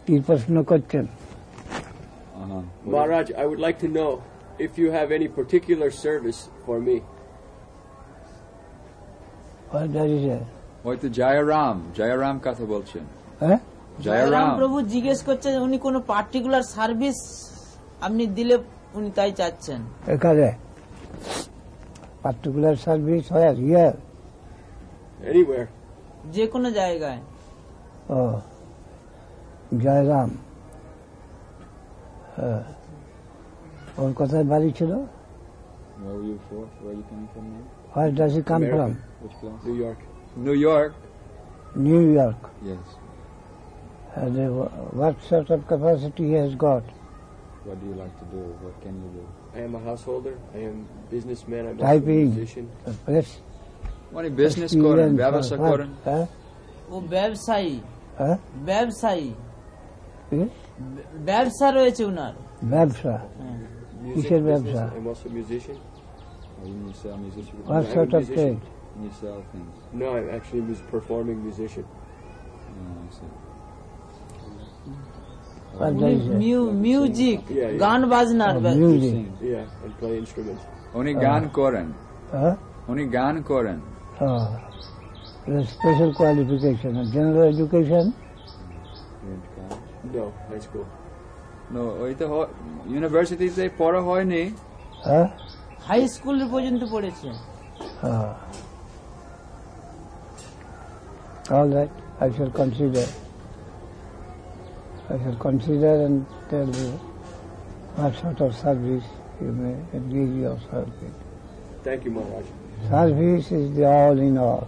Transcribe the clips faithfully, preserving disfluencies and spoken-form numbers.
কি প্রশ্ন করছেন? Maharaj, I would like to know if you have any particular service for me. What does he say? হয়তো জয়রাম জয়রাম কথা বলছেন। হ্যাঁ, জয়রাম প্রভু জিজ্ঞেস করছেন উনি কোন পার্টিকুলার সার্ভিস আপনি দিলে উনি তাই চাচ্ছেন। এখানে পার্টিকুলার সার্ভিস হয় হিয়ার Anywhere. যে কোনো জায়গায়। ও জয়রাম, ওর কোথায় বাড়ি ছিল? Where were you for? Where are you coming from now? Where does he come America. from? Which place? New York. New York. New York. Yes. And uh, what sort of capacity he has got? What do you like to do? What can you do? I am a householder. I am businessman. I'm also a Typing, musician. uh, press, মানে business করেন, ব্যবসা করেন। হ্যাঁ, ও ব্যবসায়ী। হ্যাঁ, ব্যবসায়ী, কি? ব্যবসা রয়েছে উনার। ব্যবসা, Music কিসের business. ব্যবসা? I'm also a musician. Or you sell music? What I'm sort a of musician. trade? You sell things. No, I'm actually a performing musician. Oh, I see. What does he say? Music, Yeah, yeah. গান বাজনার Oh, ব্যবসা। music. Yeah, and play instruments. উনি গান করেন, Huh? উনি গান করেন। Oh, the special qualification, a general education. No, high school. No, ওই তো ইউনিভার্সিটিতে পড়া হয়নি। Huh? হাই স্কুল পর্যন্ত পড়েছে। Oh. All right, I shall consider. I shall consider and tell you what sort of service you may engage yourself in. Thank you, Maharaj. Service is the all in all.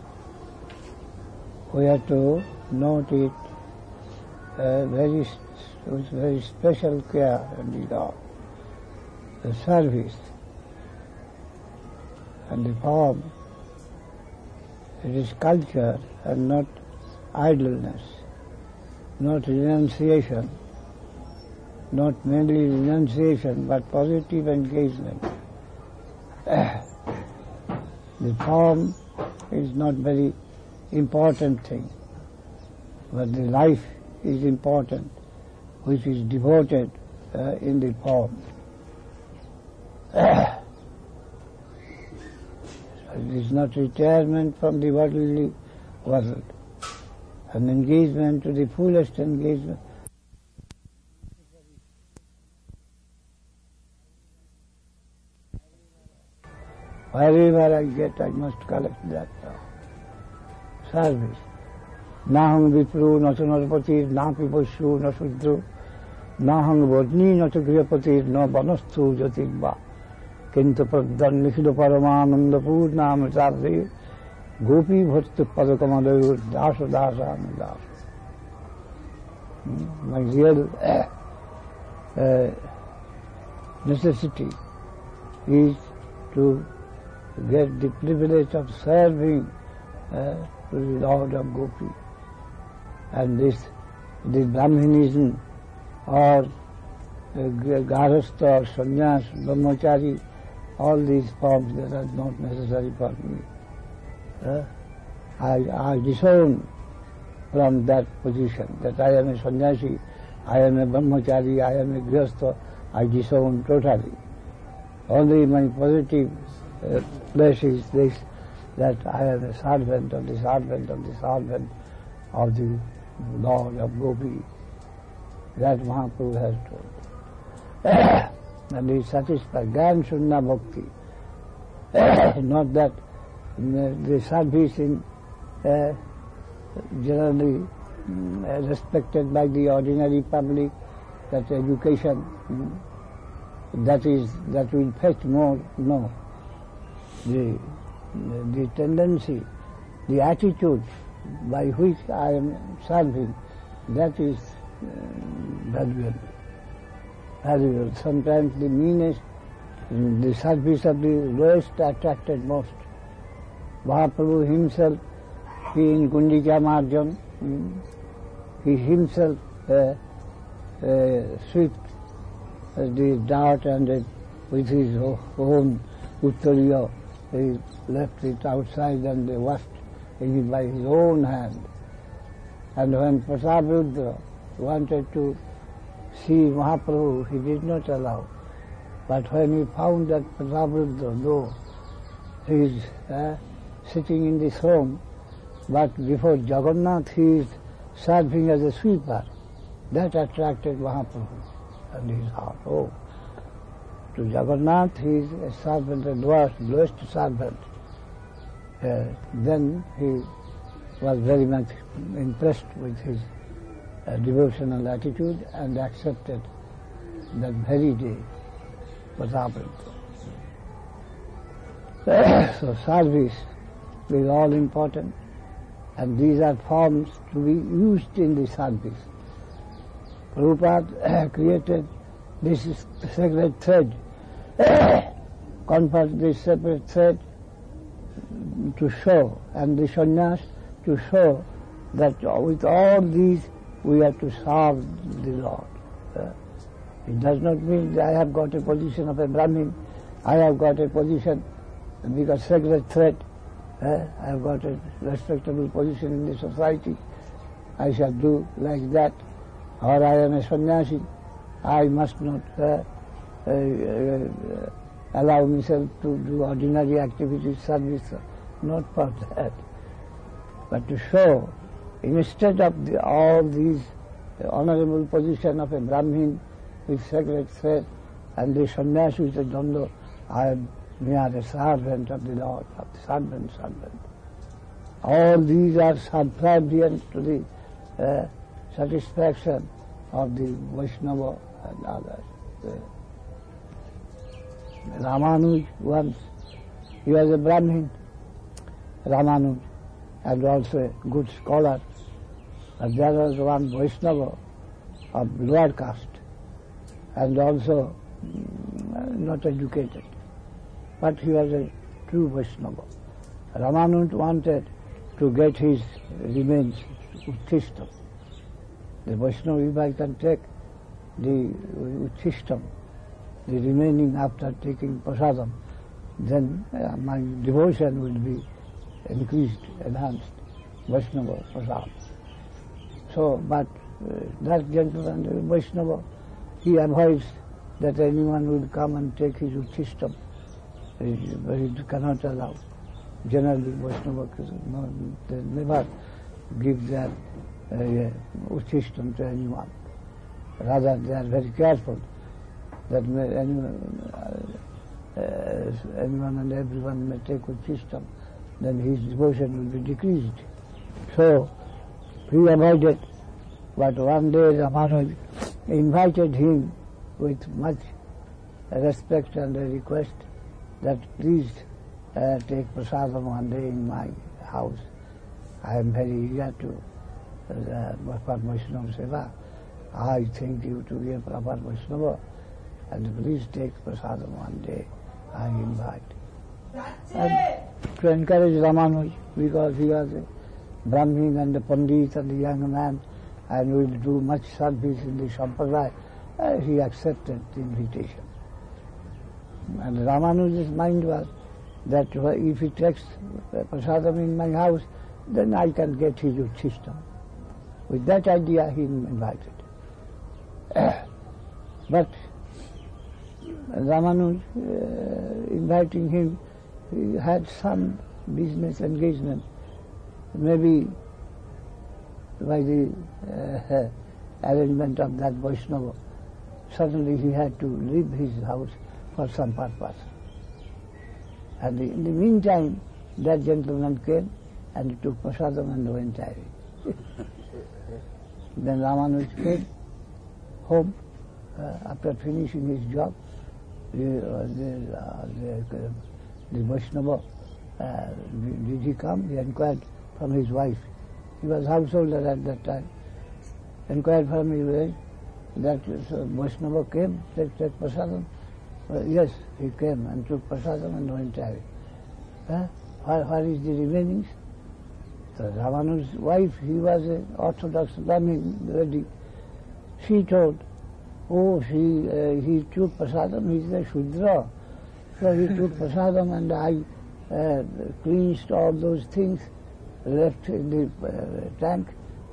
We have to note it uh, very, with very special care and regard. The service and the form, it is culture and not idleness, not renunciation, not merely renunciation but positive engagement. The form is not very important thing, but the life is important, which is devoted uh, in the form. It is not retirement from the worldly world, an engagement to the fullest engagement. Wherever I get, I must collect that now. Service. Nahang vipru, nato narpatir, na pipashu, na sudru, nahang vodni, nato grihapatir, no banastu jatigba. Kintu pradhan nikhido paramananda purna amritarri, gopi bhattu padakamadayur, dasa dasa amidasa. My real uh, uh, necessity is to get the privilege of serving uh, to the Lord of Gopi. And this, this Brahminism or uh, Garastha or Sannyas, Brahmachari, all these forms that are not necessary for me. Uh, I, I disown from that position, that I am a sannyasi, I am a brahmachari, I am a grihastha, I disown totally. Only my positive uh, place is this, that I am a servant of the servant of the servant of the Lord of Gopi. That Mahaprabhu has told. And he is satisfied. Gyan Sunna Bhakti. Not that the service in uh, generally uh, respected by the ordinary public, that education, that is, that will fetch more. No. The, the tendency, the attitude by which I am serving, that is uh, valuable. Valuable. Sometimes the meanest, the service of the lowest attracted most. Mahaprabhu himself, he in Gundika Marjan, he himself uh, uh, swept the dirt and uh, with his own uttariya, he left it outside and they washed it by his own hand. And when Prataparudra wanted to see Mahaprabhu, he did not allow. But when he found that Prataparudra, though he is uh, sitting in the throne, but before Jagannath he is serving as a sweeper, that attracted Mahaprabhu and his heart. Oh, to Jagannath he is a servant, a blessed servant. Uh, then he was very much impressed with his uh, devotional attitude and accepted that very day Prataparudra. So service is all important, and these are forms to be used in the service. Prabhupada created this sacred thread, conferred this separate thread to show, and the sannyas to show that with all these we have to serve the Lord. Uh, it does not mean that I have got a position of a Brahmin, I have got a position because sacred thread, uh, I have got a respectable position in the society, I shall do like that, or I am a sannyasi, I must not uh, uh, uh, allow myself to do ordinary activities, service, not for that, but to show, instead of the, all these the honorable position of a Brahmin with sacred thread and the sannyasi with a dando, I am mere a servant of the Lord, of the servant, servant. All these are subservient to the uh, satisfaction of the Vaishnava and others. Uh, Ramanuj once, he was a Brahmin, Ramanuj, and also a good scholar. And there was one Vaishnava of lower caste, and also mm, not educated, but he was a true Vaishnava. Ramanuj wanted to get his remains, Uttishtam. The Vaishnava, if I can take the Uttishtam, the remaining after taking prasadam, then uh, my devotion will be increased, enhanced, Vaishnava prasad. So, but uh, that gentleman, the Vaishnava, he avoids that anyone will come and take his Uttishtam. He, he cannot allow. Generally, Vaishnava, no, they never give their uh, Uttishtam to anyone. Rather, they are very careful that may anyone, uh, uh, anyone and everyone may take Uttishtam, then his devotion will be decreased. So, he avoided, but one day Ramanuj invited him with much respect and a request that please uh, take prasadam one day in my house. I am very eager to uh, for Vaishnava Seva. I think you to be a proper Vaishnava, and please take prasadam one day, I invite. And to encourage Ramanuj, because he was a Brahmin and a Pandit and a young man, and will do much service in the Sampradaya, uh, he accepted the invitation. And Ramanuj's mind was that if he takes prasadam in my house, then I can get his Uttishtam. With that idea he invited. But Ramanuj, uh, inviting him, he had some business engagement. Maybe by the uh, arrangement of that Vaishnava, suddenly he had to leave his house for some purpose. And in the meantime, that gentleman came and he took prasadam and went away. Then Ramanuj came home uh, after finishing his job. The, uh, the, uh, the, uh, the Vaishnava, uh, did he come? He inquired from his wife. He was householder at that time. Inquired from his wife that uh, Vaishnava came, take, take prasadam. Uh, yes, he came and took prasadam and went away. Huh? Where, where is the remainings? So Ramanuj's wife, he was an Orthodox Brahmin lady. She told, oh, she, uh, he took prasadam, he is a Shudra. So he took prasadam and I uh, cleansed all those things left in the uh, tank,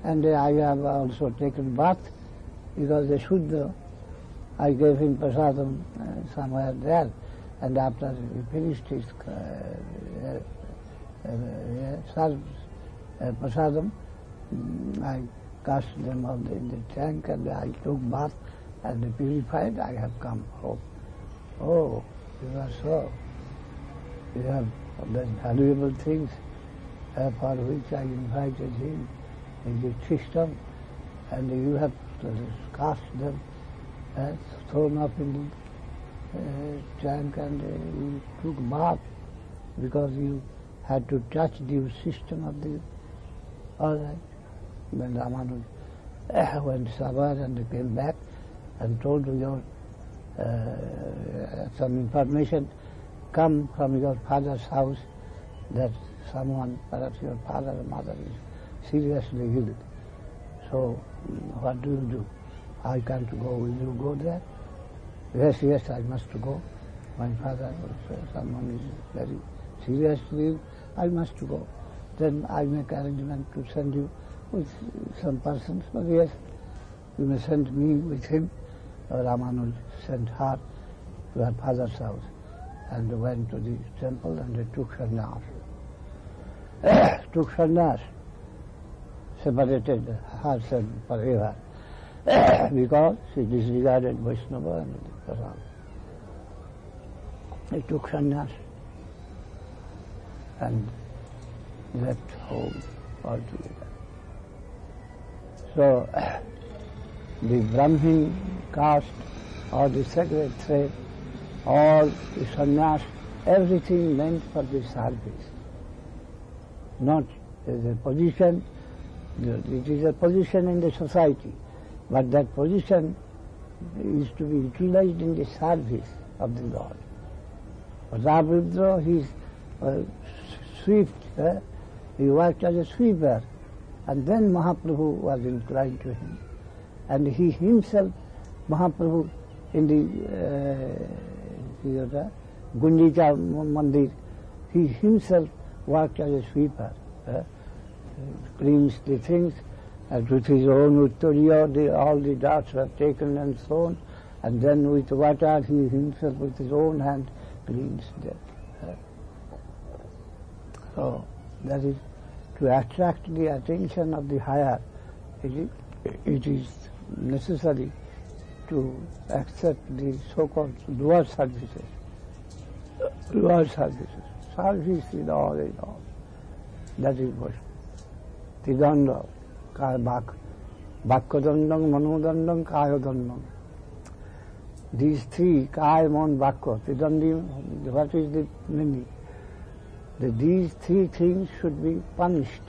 and I have also taken bath because the Shuddha, I gave him prasadam uh, somewhere there, and after he finished his uh, uh, uh, service, uh, prasadam, I cast them on the, in the tank and I took bath and purified. I have come home. Oh, you are so. You have the valuable things uh, for which I invited him in the system, and you have cast them, uh, thrown up in the uh, tank, and uh, you took bath because you had to touch the system of the. All right. When Ramanuja uh, went somewhere and came back and told your uh, some information come from your father's house that someone, perhaps your father or mother, is seriously ill. So what do you do? I can't go. Will you go there? Yes, yes, I must go. My father, uh, someone is very seriously ill. I must go. Then I make arrangement to send you with some persons. But yes, you may send me with him. Ramanuja sent her to her father's house and went to the temple and they took sannyas. took sannyas, separated herself forever because she disregarded Vaishnava and the Prasad. They took sannyas and left home altogether. So, the Brahmin caste or the sacred thread or the sannyas, everything meant for the service. Not as a position, it is a position in the society, but that position is to be utilized in the service of the Lord. Ravrudra, he is uh, swept, eh? He worked as a sweeper, and then Mahaprabhu was inclined to him. And he himself, Mahaprabhu, in the uh, Gundicha Mandir, he himself worked as a sweeper, uh, cleans the things, and with his own uttarya, the, all the darts were taken and thrown, and then with water he himself with his own hand cleans them. Uh, so that is to attract the attention of the higher. It is, it is necessary to accept the so-called lower services. Lower services. Service is all in all. That is what. Tidanda, bak, Bakkadandam, Manodandam, Kayadandam. These three, Kaya, Mon, Bakka, Tidandi, what is the meaning? That these three things should be punished.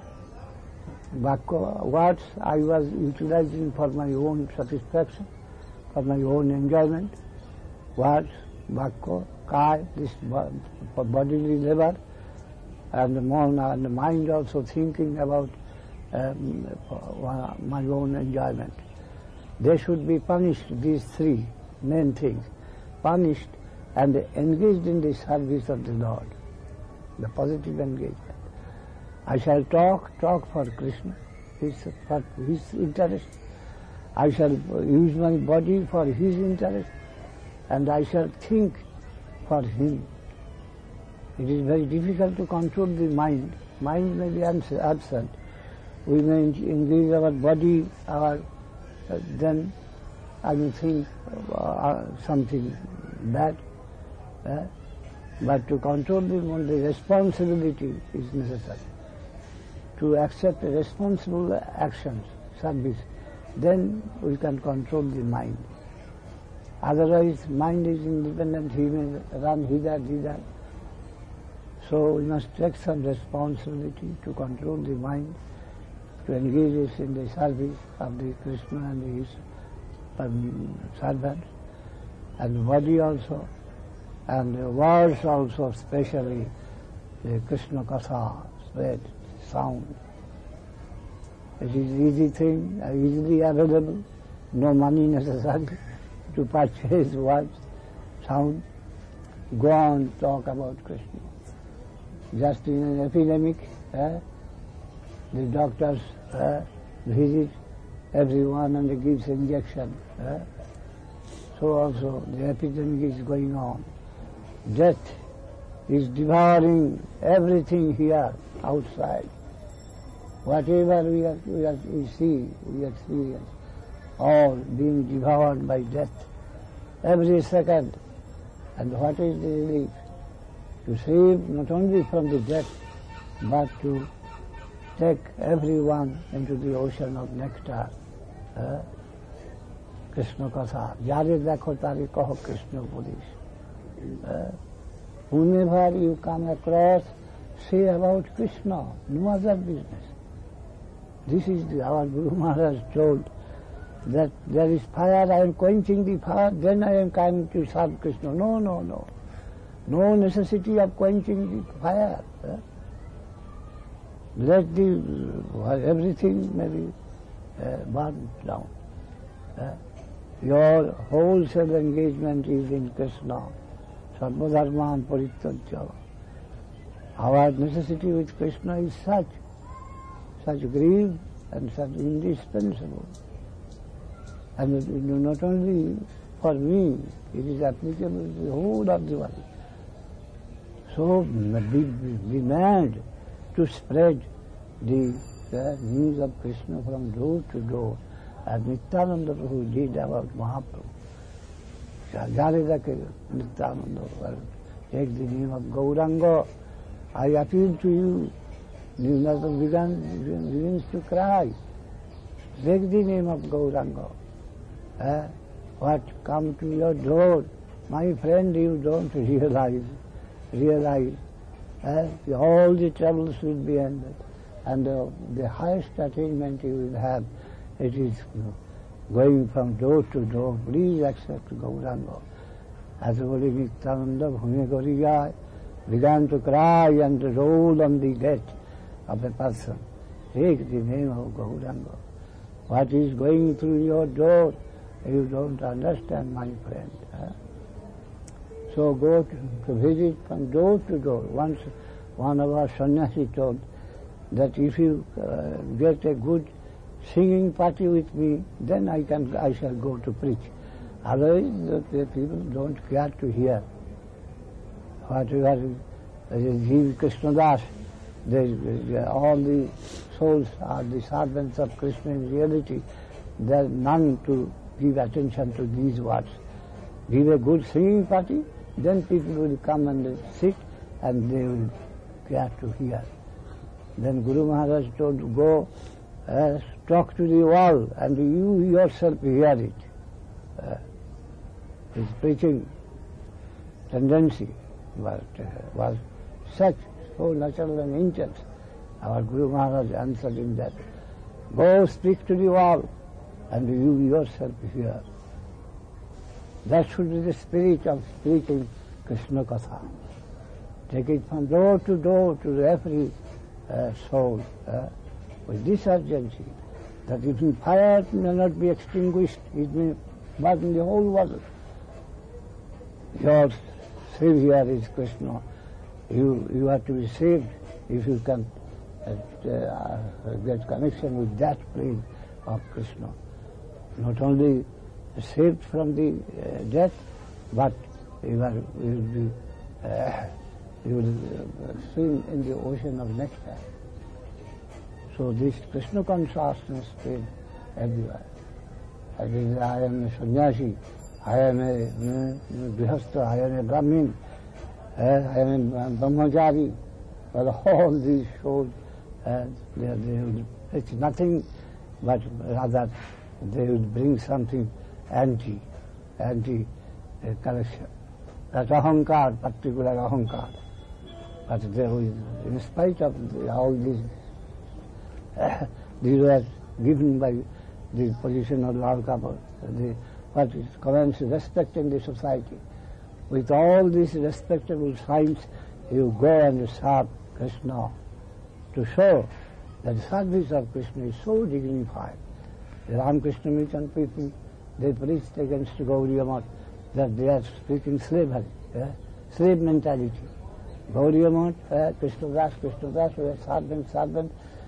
Bakka, words I was utilizing for my own satisfaction, for my own enjoyment. Words, Bakka, Kaya, this bodily labor, and the mon and the mind also thinking about um, my own enjoyment. They should be punished, these three main things, punished and engaged in the service of the Lord, the positive engagement. I shall talk, talk for Krishna, his, for his interest. I shall use my body for his interest, and I shall think for him. It is very difficult to control the mind. Mind may be absent. We may engage our body, our uh, then I will think uh, something bad. Uh, but to control the mind, the responsibility is necessary. To accept responsible actions, service, then we can control the mind. Otherwise, mind is independent, he may run hither, thither. So we must take some responsibility to control the mind, to engage us in the service of the Krishna and his um, servants, and the body also, and the words also, especially the Krishna Katha, spread, sound. It is easy thing, easily available, no money necessary to purchase words, sound. Go on, talk about Krishna. Just in an epidemic, eh, the doctors, eh, visits everyone and gives injection. Eh? So also the epidemic is going on. Death is devouring everything here outside. Whatever we, are, we, are, we see, we experience, all being devoured by death every second. And what is the relief? To save not only from the death, but to take everyone into the ocean of nectar. Uh, Krishna Katha. Jare dekho tare kaho Krishna Purush. Uh, whenever you come across, say about Krishna, no other business. This is the, our Guru Maharaj told that there is fire, I am quenching the fire, then I am coming to serve Krishna. No, no, no. No necessity of quenching the fire. Eh? Let the, uh, everything may be uh, burned down. Eh? Your wholesale engagement is in Krishna. Sarvadharman parityajya. Our necessity with Krishna is such, such grave and such indispensable. And not only for me, it is applicable to the whole of the world. So be, be mad to spread the, the news of Krishna from door to door, as Nityananda Prabhu did about Mahaprabhu. Jaridake Nityananda Prabhu, take the name of Gauranga. I appeal to you. Nityananda began, begins to cry. Take the name of Gauranga. Eh? What come to your door? My friend, you don't realize, realize. Eh? All the troubles will be ended. And the, the highest attainment you will have, it is going from door to door. Please accept Gauranga. As Holy Nityananda Bhumigariya began to cry and to roll on the gate of a person. Take the name of Gauranga. What is going through your door, you don't understand, my friend. Eh? So go to, to visit from door to door. Once one of our sannyasi told that if you uh, get a good singing party with me, then I can I shall go to preach. Otherwise, the, the people don't care to hear. Whatever Jiva Krishnadas, they, they, all the souls are the servants of Krishna in reality. There are none to give attention to these words. Give a good singing party, then people will come and sit and they will care to hear. Then Guru Maharaj told, go uh, talk to the wall and you yourself hear it. Uh, his preaching tendency was, uh, was such, so natural and intense. Our Guru Maharaj answered in that, go speak to the wall and you yourself hear. That should be the spirit of speaking Krishna Katha. Take it from door to door to every uh, soul uh, with this urgency that even fire may not be extinguished, it may burn the whole world. Your Savior is Krishna. You, you have to be saved if you can uh, uh, get connection with that plane of Krishna. Not only saved from the uh, death, but you, are, you will be uh, you will uh, swim in the ocean of nectar. So this Krishna consciousness spread everywhere. I mean, I am a sannyasi, I am a grihastha, I am a brahmin, uh, I am a brahmachari. But all these shows, uh, they, they will, it's nothing but rather they will bring something anti, anti uh, correction. That ahankar, particular ahankar. But they will, in spite of the, all these, uh, these were given by the position of Lord Kapil, the what is commends respect in the society. With all these respectable signs, you go and serve Krishna to show that the service of Krishna is so dignified. The Ramakrishna Mission people, they preached against Gaudiya Math that they are speaking slavery, yeah? slave mentality. Gaudiya Math, uh, Krishnadas, Krishnadas, we are servant, servant,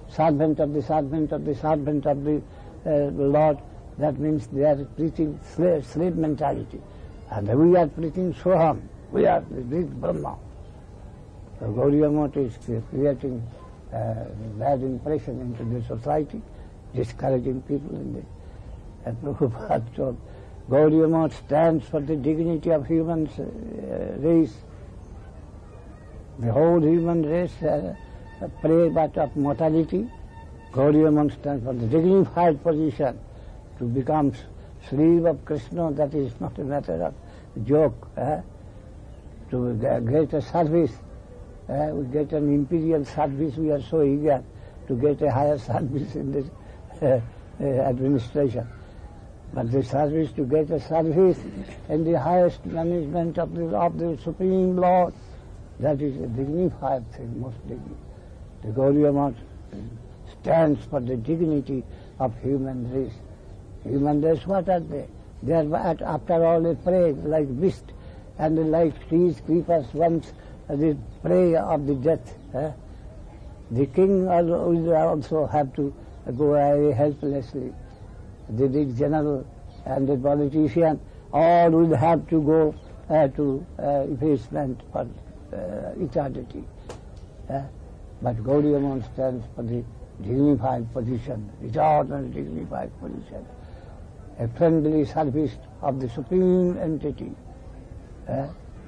servant of the servant of the servant of the uh, Lord. That means they are preaching slave, slave mentality. And we are preaching Soham. We are the big Brahma. So Gaudiya Math is creating uh, bad impression into the society, discouraging people in the and Prabhupada told, Gaudiya Math stands for the dignity of human uh, race. The whole human race uh, prey but of mortality. Gaudiya Math stands for the dignified position to become slave of Krishna. That is not a matter of joke. Eh? To get a service, eh? we get an imperial service, we are so eager to get a higher service in this uh, uh, administration. But the service, to get a service in the highest management of the, of the Supreme Lord, that is a dignified thing, most dignified. The Gaudiya Math stands for the dignity of human race. Human race, what are they? They are, after all, a prey, like beast, and like trees, creepers, once uh, the prey of the death. Eh? The king will also have to go away helplessly. The big general and the politician, all will have to go uh, to uh, effacement for uh, eternity. Uh, but Gaudiya Math stands for the dignified position, eternal dignified position, a friendly service of the supreme entity. Uh,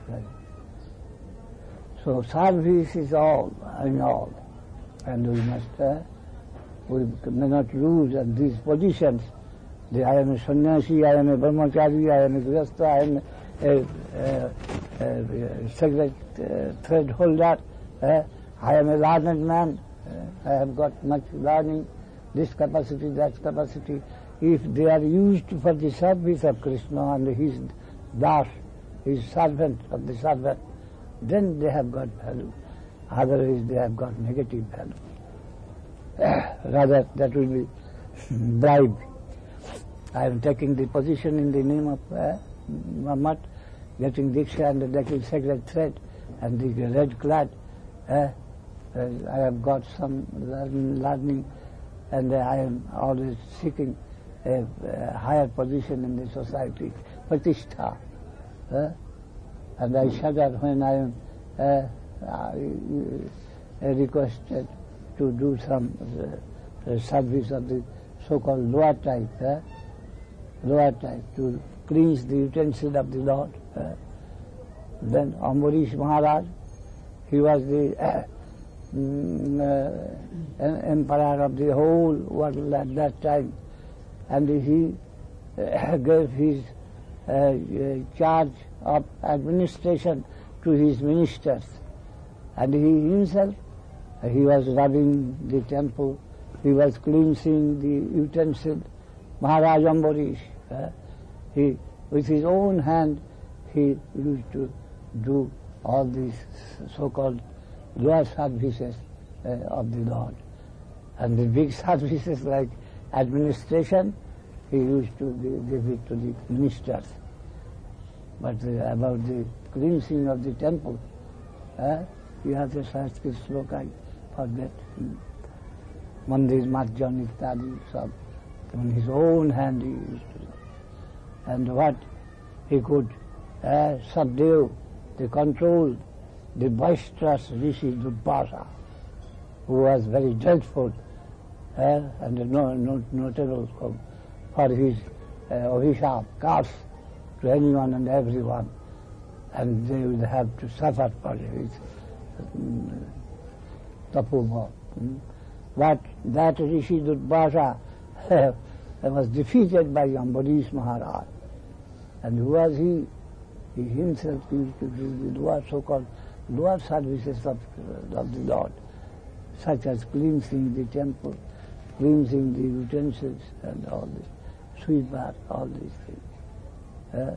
so service is all in all, and we must, uh, we may not lose at these positions. The, I am a sannyasi, I am a brahmachari, I am a grihastha, I am a, a, a, a sacred uh, thread holder, uh, I am a learned man, uh, I have got much learning, this capacity, that capacity. If they are used for the service of Krishna and his das, his servant of the servant, then they have got value. Otherwise they have got negative value. Rather, that will be bribe. I am taking the position in the name of uh, Muhammad, getting Diksha and getting sacred thread and the red clad. Uh, uh, I have got some learning and uh, I am always seeking a, a higher position in the society, pratishtha. Uh, and I shudder when I am uh, uh, requested to do some uh, service of the so-called lower type. Uh, lower type, to cleanse the utensil of the Lord. Uh, then Ambarish Maharaj, he was the uh, mm, uh, emperor of the whole world at that time, and he uh, gave his uh, uh, charge of administration to his ministers, and he himself, uh, he was rubbing the temple, he was cleansing the utensil. Maharaj Ambarish, uh, he, with his own hand, he used to do all these so-called lower services uh, of the Lord. And the big services like administration, he used to give it to the ministers. But uh, about the cleansing of the temple, uh, you have the Sanskrit sloka, I forget. Mandir, Marjan, Ittadi, sab. On his own hand he used to do. And what he could uh, subdue, the control, the boisterous Rishi Durvasa, who was very dreadful uh, and no, no, notable for, for his uh, Abhishap, curse to anyone and everyone, and they would have to suffer for his um, tapubha. Hmm? But that Rishi Durvasa uh, was defeated by Ambarish Maharaj. And who was he? He himself used to do the lower, so-called lower services of, uh, of the Lord, such as cleansing the temple, cleansing the utensils and all this, sweeper, all these things. Uh,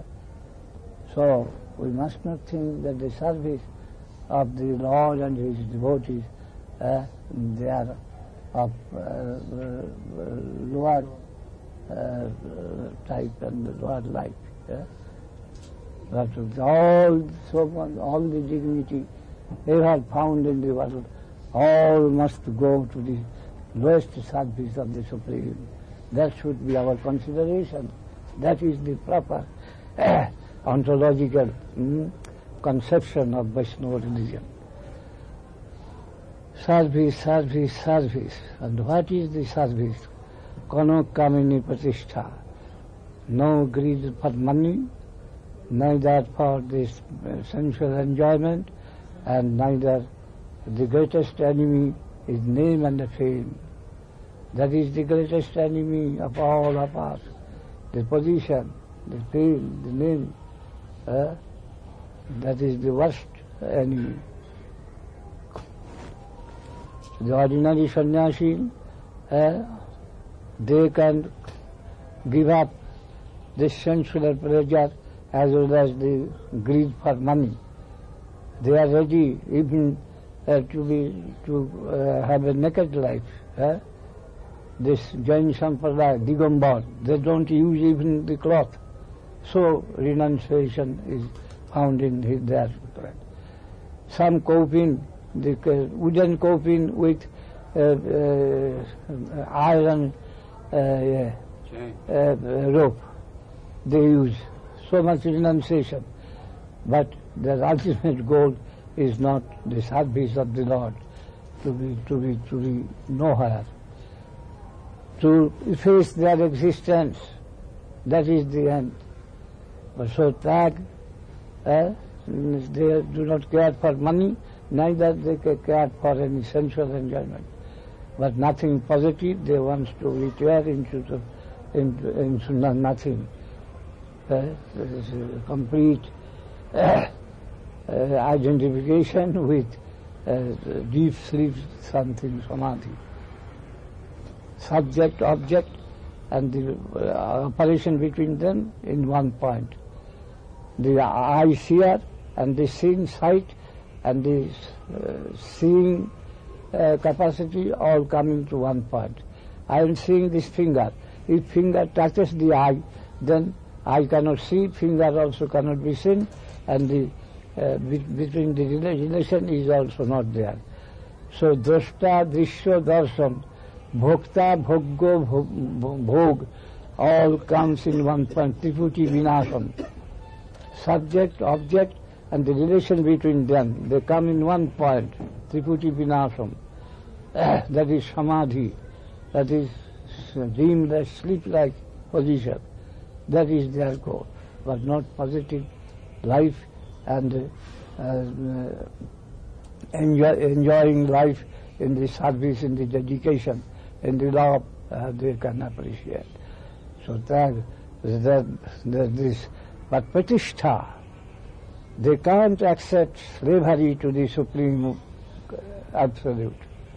so we must not think that the service of the Lord and his devotees, uh, they are of uh, uh, lower uh, type and lower life. Yeah? But all, so much, all the dignity ever found in the world, all must go to the best service of the Supreme. That should be our consideration. That is the proper uh, ontological mm, conception of Vaishnava religion. Service, service, service. And what is the service? Kono kamini pratishtha. No greed for money, neither for this sensual enjoyment, and neither the greatest enemy is name and fame. That is the greatest enemy of all of us. The position, the fame, the name, uh, that is the worst enemy. The ordinary sannyasi, uh, they can give up this sensual pleasure as well as the greed for money. They are ready even uh, to be to uh, have a naked life. Uh, this Jain Sampradaya, Digambar, they don't use even the cloth. So renunciation is found in his, their plan. Some coping, the uh, wooden coping with uh, uh, iron uh, uh, rope. They use so much renunciation, but their ultimate goal is not the service of the Lord, to be to be to be nowhere, to efface their existence. That is the end. But so tag, eh, they do not care for money, neither they care for any sensual enjoyment, but nothing positive. They want to retire into the into, into nothing. Uh, complete uh, uh, identification with uh, deep sleep, something samadhi. Subject, object, and the uh, operation between them in one point. The eye seer and the seeing sight and the uh, seeing uh, capacity all coming to one point. I am seeing this finger. If finger touches the eye, then eye cannot see, finger also cannot be seen, and the uh, be between the relation is also not there. So drashta, drishya, darshan, bhokta, bhoggo, bhog, all comes in one point, triputi vinasam. Subject, object, and the relation between them, they come in one point, triputi vinasam. That is samadhi, that is dreamless, sleep-like position. That is their goal, but not positive life and uh, uh, enjoy, enjoying life in the service, in the dedication, in the love uh, they can appreciate. So that, that, that this, but pratishtha, they can't accept slavery to the Supreme Absolute.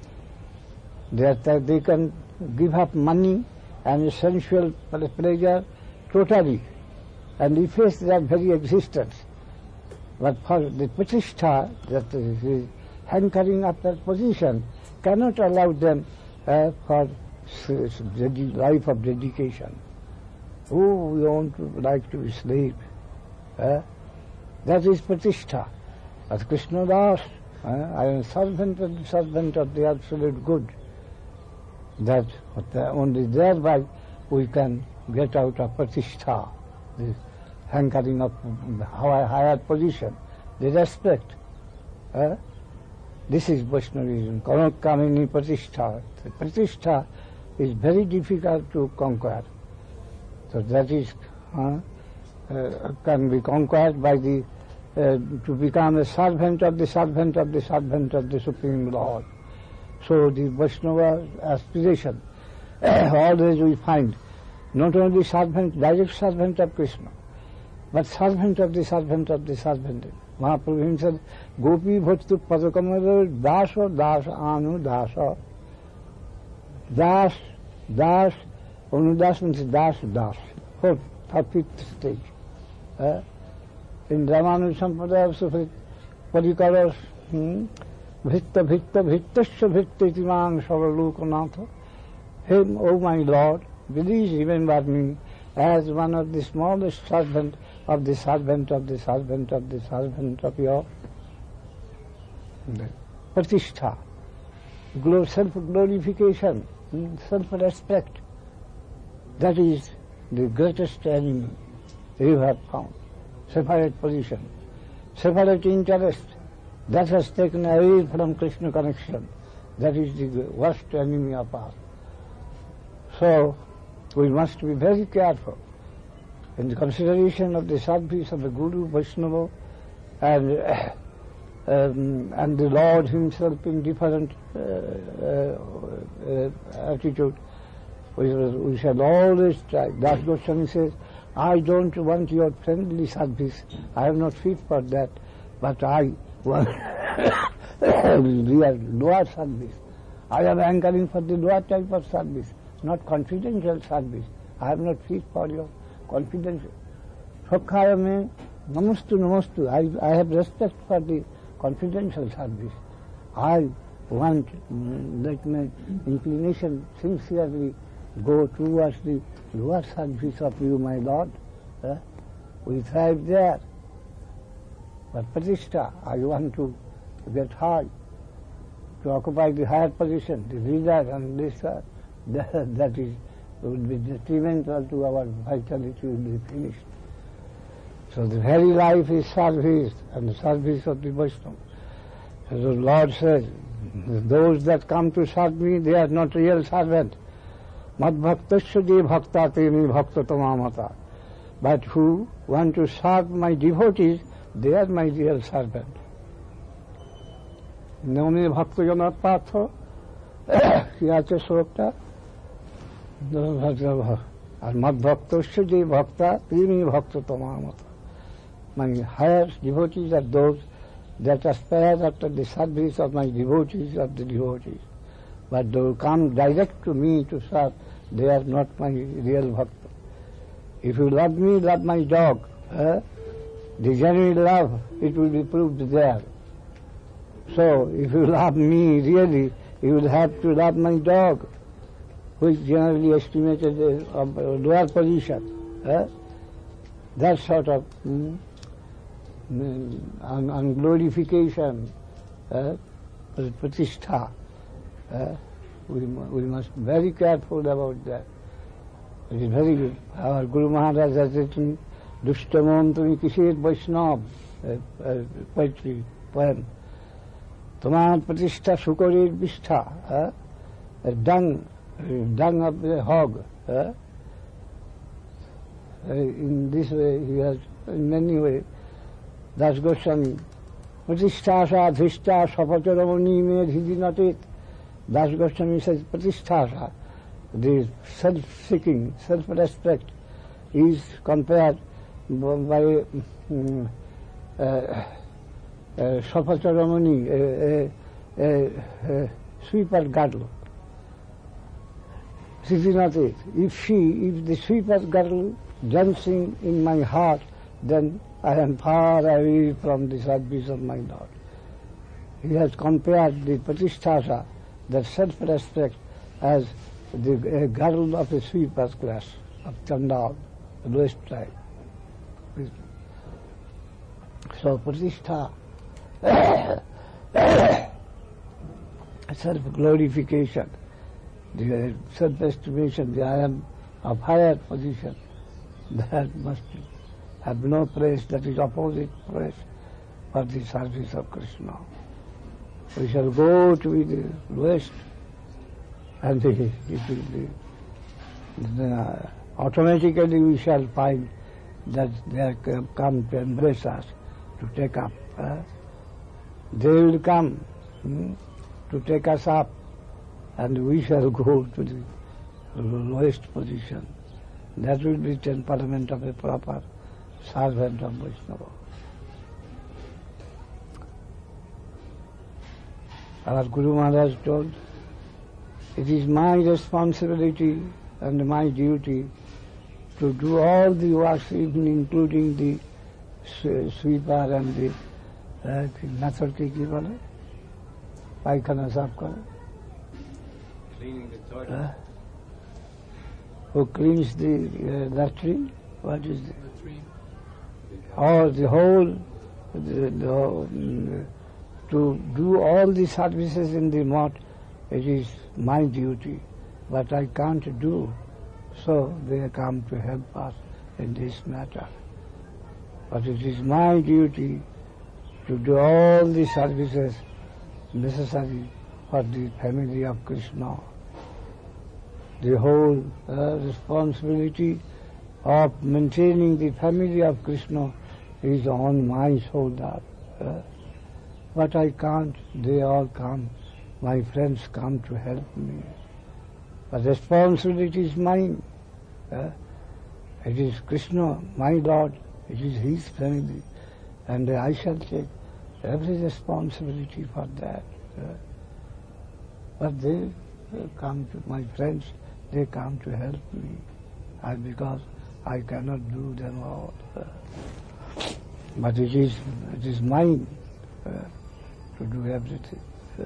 That they can give up money and sensual pleasure totally, and efface their very existence. But for the pratishtha, that is hankering after position, cannot allow them uh, for life of dedication. Oh, we want to like to be slave. Uh, that is pratishtha. As Krishna Das, uh, I am servant of the servant of the absolute good. That only thereby we can get out of pratishtha, the hankering of higher position, the respect. Uh, this is Vaishnavism. Kamini pratishtha. The pratishtha is very difficult to conquer. So that is uh, uh, can be conquered by the uh, to become a servant of the servant of the servant of the Supreme Lord. So the Vaishnava aspiration always we find not only servant, direct servant of Krishna, but servant of the servant of the servant. Mahaprabhu himself, Gopi Bhaktu Padakamara Dasa Dasa Anu Dasa. Das, Das, Anudas means Das, Das, fourth, fifth stage. Uh, in Ramanuja Sampradaya also, Parikaras, hmm, Bhitta Bhitta Bhittasya Bhitta Itimang Saralokanatha. Him, O my Lord, please remember me as one of the smallest servant of the servant of the servant of the servant of your pratishtha. self-glorification, self-respect. That is the greatest enemy you have found. Separate position, separate interest, that has taken away from Krishna connection. That is the worst enemy of us. So, we must be very careful in the consideration of the service of the Guru, Vaishnava, and, uh, um, and the Lord himself in different uh, uh, uh, attitude. We, we shall always try. Das Goswami says, I don't want your friendly service. I am not fit for that, but I want real lower service. I am anchoring for the lower type of service, not confidential service. I am not fit for your confidential. Sokhaya me namastu namastu. I, I have respect for the confidential service. I want mm, that my inclination sincerely go towards the lower service of you, my Lord. Eh? We thrive there. But Pratishtha, I want to get high, to occupy the higher position, the leader and this, uh, that, that is, would be detrimental to our vitality, will be finished. So the very life is service, and the service of the Vaishnava. So the Lord says, those that come to serve me, they are not real servants. Mad bhaktasya de bhakta temi bhakta tamamata. But who want to serve my devotees, they are my real servant. Nome bhakta jana patha, ki ache slokta, আর মদ্ভক্তস্য যে ভক্তা তিনি ভক্ত তোমামত. My highest devotees are those that aspire after the service of my devotees of the devotees. But they come direct to me to serve, they are not my real bhakta. If you love me, love my dog. Eh? The genuine love, it will be proved there. So, if you love me really, you will have to love my dog, which generally estimated a, a lower position. Eh? That sort of mm, mm, and glorification, eh? Pratishtha. Eh? We, we must be very careful about that. It is very good. Our Guru Maharaj has written Dushtamam Tumi Kishir Vaishnav, poetry, poem. Tomar Pratishtha Sukarir Bishtha, a dung, dung of the hog. Eh? In this way, he has, in many ways, Das Goswami, Pratisthasa Dhishta Sapacharamani made he did not eat. Das Goswami says Pratisthasa, the self-seeking, self-respect, is compared by um, uh, Sapacharamani, a, a, a, a sweeper girl. She did not eat. If she, if the sweeper girl dancing in my heart, then I am far away from the service of my Lord. He has compared the Pratisthasa, that self-respect, as the a girl of a sweeper's class, of Chandal, the lowest type. So Pratishtha, self-glorification, the self-estimation, the I am of higher position, that must have no place, that is opposite place for the service of Krishna. We shall go to the west, and it will be, uh, automatically we shall find that they are come to embrace us, to take up. Uh, they will come hmm, to take us up, and we shall go to the lowest position. That will be temperament of a proper servant of Vaishnava. Our Guru Maharaj told, it is my responsibility and my duty to do all the works, even including the sweeper and the method ki ki bole, paikhana saaf kare. Cleaning the toilet. Uh, who cleans the uh, latrine? What is the Latrine. or the whole, the, the, um, to do all the services in the mott, it is my duty, but I can't do. So they come to help us in this matter. But it is my duty to do all the services necessary for the family of Krishna. The whole uh, responsibility of maintaining the family of Krishna is on my shoulder. Uh, but I can't, they all come, my friends come to help me. But responsibility is mine. Uh, it is Krishna, my Lord, it is his family, and I shall take every responsibility for that. Uh, but they uh, come to, my friends, they come to help me, uh, because I cannot do them all. Uh, but it is, it is mine uh, to do everything.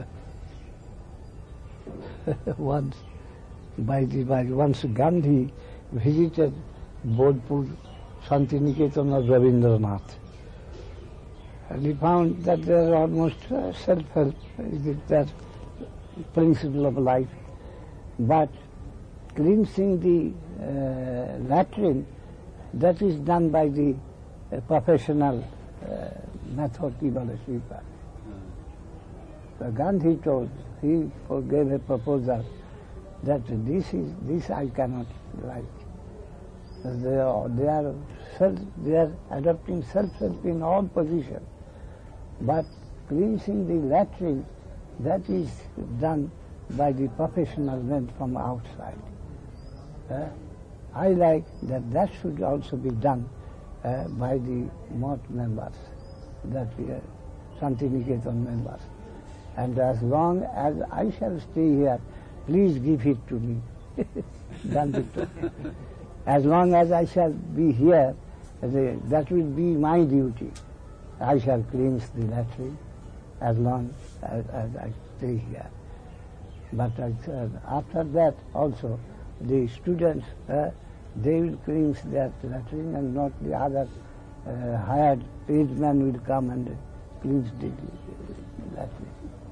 Once, by the, by once Gandhi visited Bodhpur, Shantiniketan of Rabindranath, and he found that there are almost uh, self-help, that principle of life, but cleansing the uh, latrine, that is done by the uh, professional uh, method, Kibala sweeper. So Gandhi told, he gave a proposal that this is this I cannot like. They are they are self, they are adopting self-help in all positions, but cleansing the latrine, that is done by the professional men from outside. Uh, I like that that should also be done uh, by the moth members, that we are Shantiniketan members. And as long as I shall stay here, please give it to me. Gandhi told. As long as I shall be here, that will be my duty. I shall cleanse the latrine as long as, as I stay here. But I, uh, after that also, the students, uh, they will cleanse that latrine, and not the other uh, hired paid man will come and cleanse the latrine.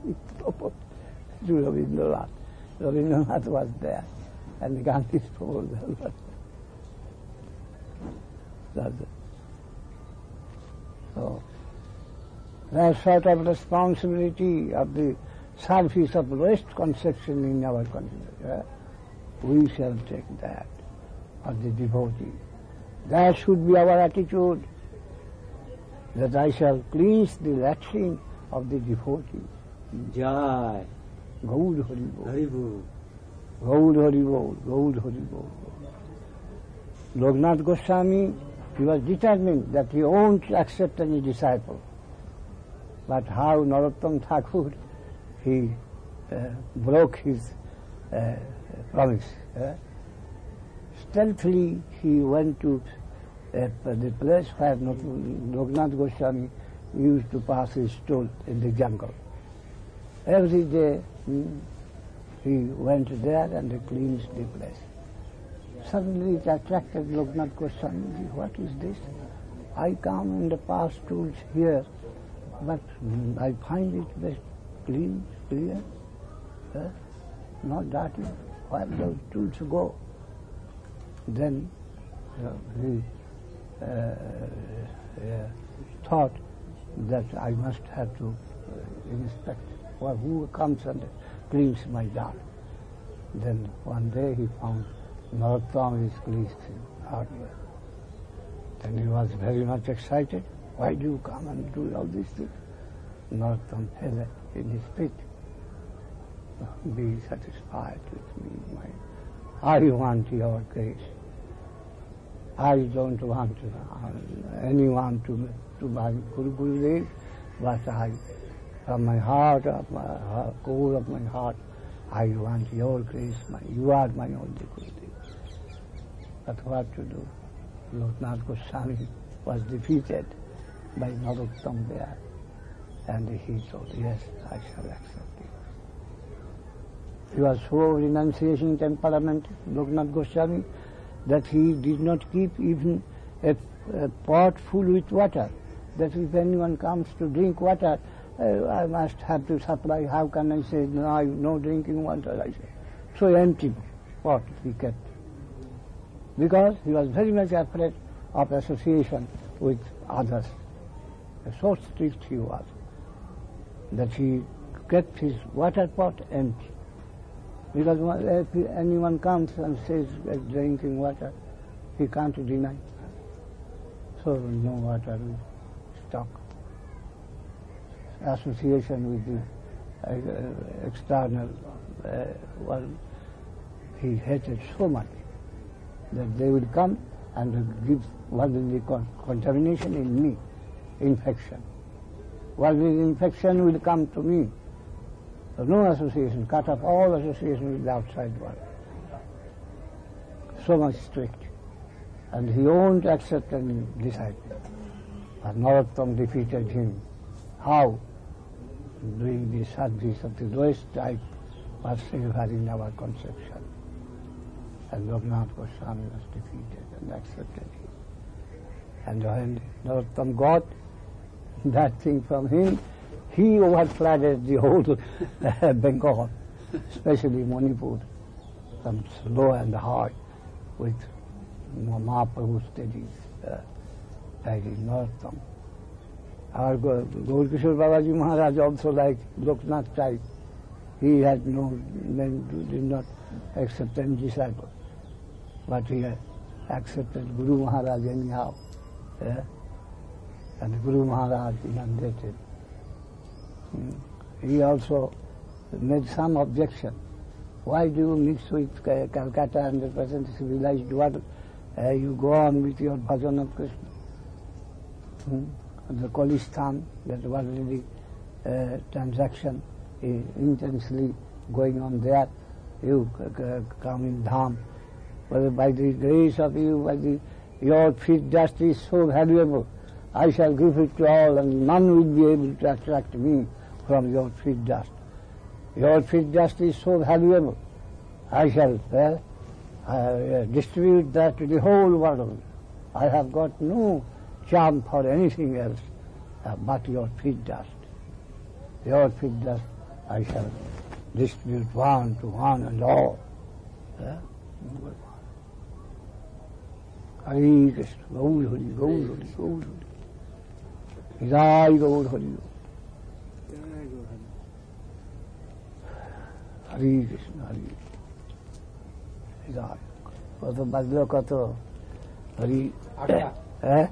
To Rabindranath. Rabindranath was there, and Gandhi's proposal was there. So, that sort of responsibility of the service of lowest conception in our country, uh, we shall take that of the devotee. That should be our attitude, that I shall cleanse the latrine of the devotee. Jai. Gaud Hari Bol. Hari Bol. Gaud Hari Bol. Gaud Hari Bol. Loknath Goswami, he was determined that he won't accept any disciple. But how Narottam Thakur, he uh, broke his uh, promise. Uh, stealthily he went to uh, the place where Loknath Goswami used to pass his stool in the jungle. Every day hmm, he went there and he cleansed the place. Suddenly it attracted Loknath Goswami. What is this? I come and pass stools here, but mm, I find it very clean, clear, uh, not dirty. Where those stools go? Then uh, he uh, uh, thought that I must have to uh, inspect well, who comes and cleans my dog. Then one day he found Narottam is cleansing hardware. Then he was very much excited. Why do you come and do all these things? Narottam fell in his pit. Be satisfied with me, my. I want your grace. I don't want uh, anyone to to my Guru Gurudev, but I, from my heart, of my heart, core of my heart, I want your grace. My, you are my only Gurudev. But what to do? Loknath Goswami was defeated by Narottam there, and he told, yes, I shall accept it. He was so renunciation temperament, Loknath Goswami, that he did not keep even a, a pot full with water. That if anyone comes to drink water, uh, I must have to supply. How can I say no, no drinking water? I say so empty pot he kept, because he was very much afraid of association with others. So strict he was that he kept his water pot empty. Because if anyone comes and says uh, drinking water, he can't deny. So no water will stock. Association with the uh, external uh, world, he hated so much that they will come and give worldly con- contamination in me, infection. Worldly infection will come to me. So no association, cut off all association with the outside world. So much strict. And he won't accept any disciple. But Narottam defeated him. How? Doing the service of the lowest type was silver in our conception. And Raghunath Goswami was defeated and accepted him. And when Narottam got that thing from him, he overflooded the whole uh, Bengal, especially Manipur, from low and high, with Mahaprabhu's steady uh, guiding Narottam. Our Gaurkishore Babaji Maharaj also, like Loknath type, he had no, did not accept any disciple, but he accepted Guru Maharaj anyhow. Yeah? And Guru Maharaj inundated. Mm. He also made some objection. Why do you mix with Calcutta and the present civilized world? Uh, you go on with your bhajan of Krishna. Mm. The Kolistan, that worldly uh, transaction is intensely going on there. You uh, come in Dham. But by the grace of you, by the, your feet dust is so valuable, I shall give it to all, and none will be able to attract me from your feet dust. Your feet dust is so valuable, I shall uh, uh, distribute that to the whole world. I have got no charm for anything else uh, but your feet dust. Your feet dust I shall distribute one to one and all. Uh, Hare Krishna, Gaur Hari, Gaur Hari, Gaur Hari. Jai Gaur Hari. Hare Krishna, Hare. Jai. কত বাজলো কত হরি হ্যাঁ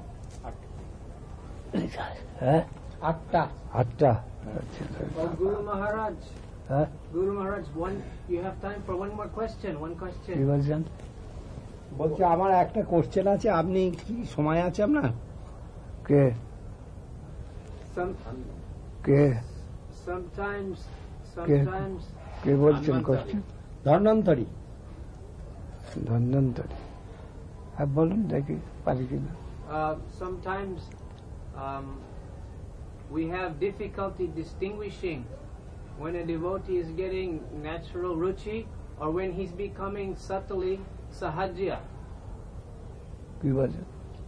হ্যাঁ আটটা আটটা Oh, Guru Maharaj. হ্যাঁ Guru Maharaj, one. You have time for one more question. One কি question. বলছেন বলছি আমার একটা কোশ্চেন আছে, আপনি কি সময় আছে আপনার? কে Some, কে sometimes, কে sometimes. কে বলছেন কোশ্চেন ধন্বন্তরী। ধন্বন্তরী হ্যাঁ বলুন দেখি পারি কিনা Uh, sometimes um, we have difficulty distinguishing when a devotee is getting natural ruchi or when he's becoming subtly sahajya. কি বলছেন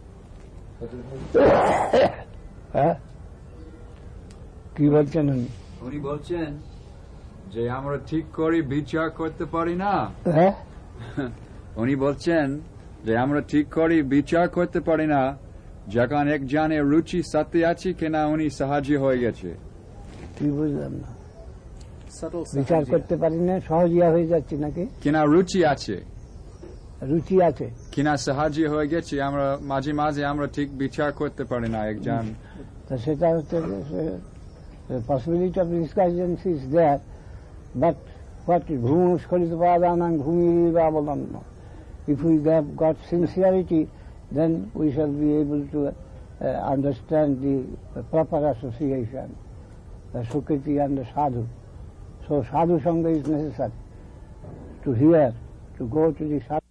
হ্যাঁ কি বলছেন উনি উনি বলছেন যে আমরা ঠিক করে বিচার করতে পারি না। হ্যাঁ উনি বলছেন যে আমরা ঠিক করে বিচার করতে পারি না যখন একজনের রুচি সাথে আছে কিনা উনি সাহায্য হয়ে গেছে। কি বুঝলাম না বিচার করতে পারি না সহজিয়া হয়ে যাচ্ছে নাকি কিনা রুচি আছে রুচি আছে কিনা সাহায্য হয়ে গেছে, আমরা মাঝে মাঝে আমরা ঠিক বিচার করতে পারি না একজন। তা সেটা হচ্ছে possibility of discussion is there, but what ভূমিষ্করিত পাদানাং ভূমিরাবলম্ব। If we have got sincerity, then we shall be able to uh, understand the uh, proper association, the Sukriti and the Sadhu. So Sadhu Sangha is necessary to hear, to go to the Sadhu.